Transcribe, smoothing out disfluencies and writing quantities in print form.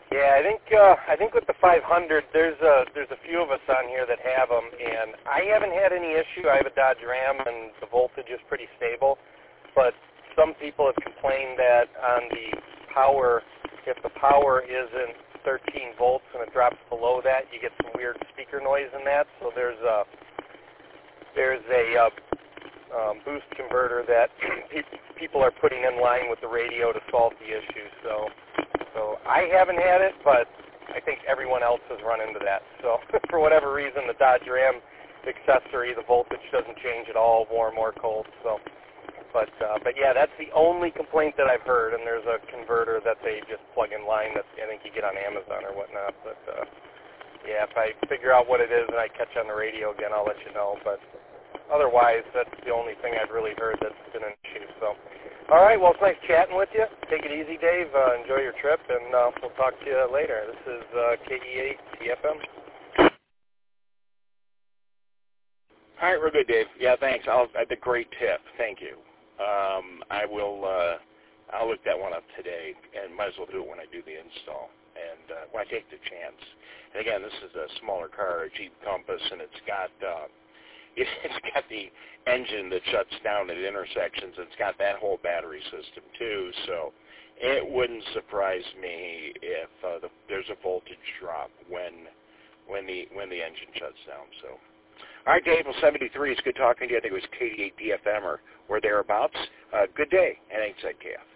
Yeah, I think with the 500, there's a few of us on here that have them, and I haven't had any issue. I have a Dodge Ram, and the voltage is pretty stable. But some people have complained that on the power, if the power isn't 13 volts and it drops below that, you get some weird speaker noise in that. So there's a boost converter that people are putting in line with the radio to solve the issue. So I haven't had it, but I think everyone else has run into that. So for whatever reason, the Dodge Ram accessory, the voltage doesn't change at all, warm or cold. So, but yeah, that's the only complaint that I've heard. And there's a converter that they just plug in line that I think you get on Amazon or whatnot. But yeah, if I figure out what it is and I catch on the radio again, I'll let you know. But otherwise, that's the only thing I've really heard that's been an issue. So, all right, well, it's nice chatting with you. Take it easy, Dave. Enjoy your trip, and we'll talk to you later. This is KE8 TFM. All right, real good, Dave. Yeah, thanks. That's a great tip. Thank you. I'll look that one up today, and might as well do it when I do the install and when I take the chance. And again, this is a smaller car, a Jeep Compass, and it's got the engine that shuts down at intersections. It's got that whole battery system too, so it wouldn't surprise me if there's a voltage drop when the engine shuts down. So, all right, Dave, well, 73. It's good talking to you. I think it was KD8 DFM or thereabouts. Good day, and thanks, KF.